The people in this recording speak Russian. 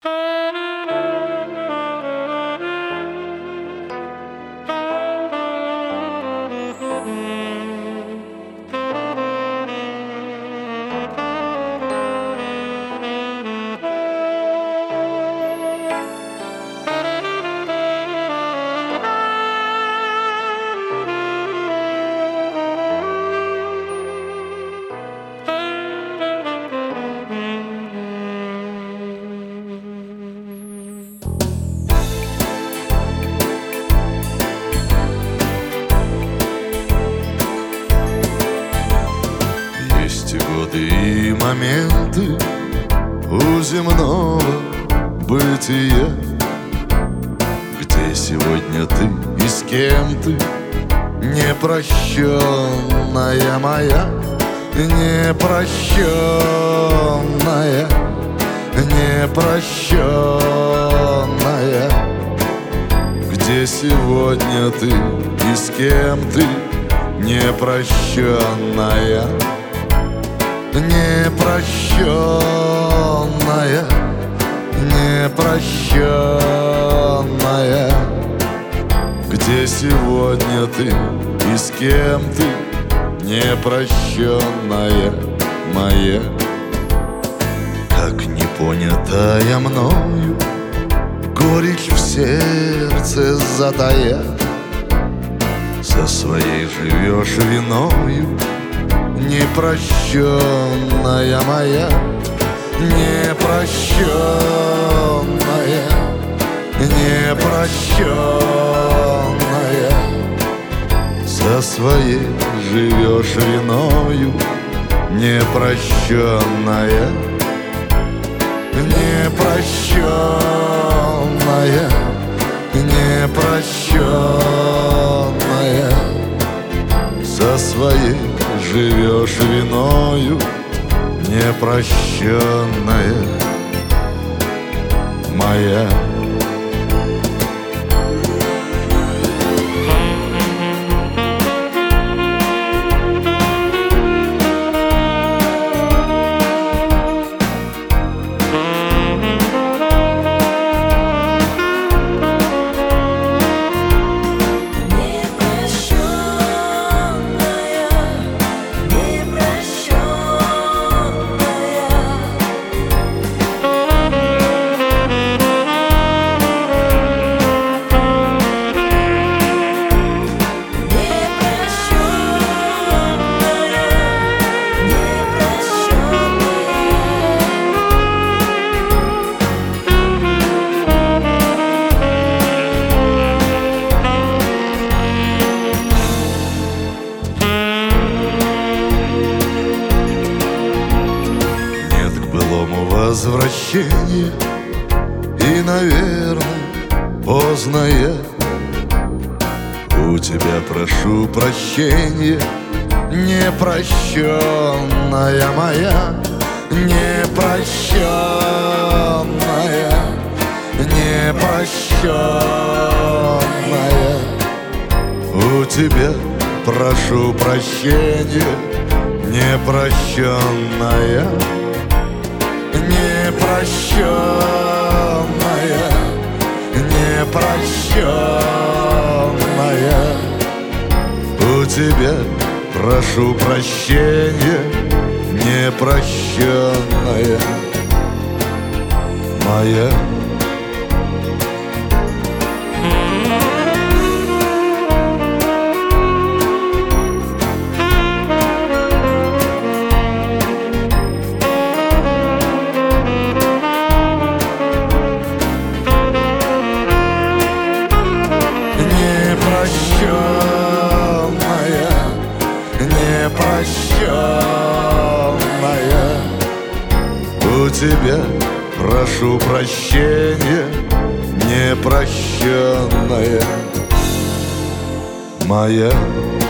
Есть годы и моменты у земного бытия, где сегодня ты и с кем ты, непрощенная моя, непрощенная, непрощенная. Где сегодня ты и с кем ты, непрощенная, непрощенная, непрощенная. Где сегодня ты и с кем ты, непрощенная моя. Как непонятая мною горечь в сердце затая, со своей живешь виною, непрощенная моя, непрощенная, непрощенная. Со своей живешь виною, непрощенная, непрощенная, непрощенная. Со своей живешь виною, непрощенная моя. Возвращение, и, наверное, поздно я у тебя прошу прощения, непрощенная моя, непрощенная, непрощенная. У тебя прошу прощения, непрощенная, непрощенная, непрощенная. У тебя прошу прощения, непрощенная моя. Непрощенная, непрощенная. У тебя прошу прощения, непрощенная моя.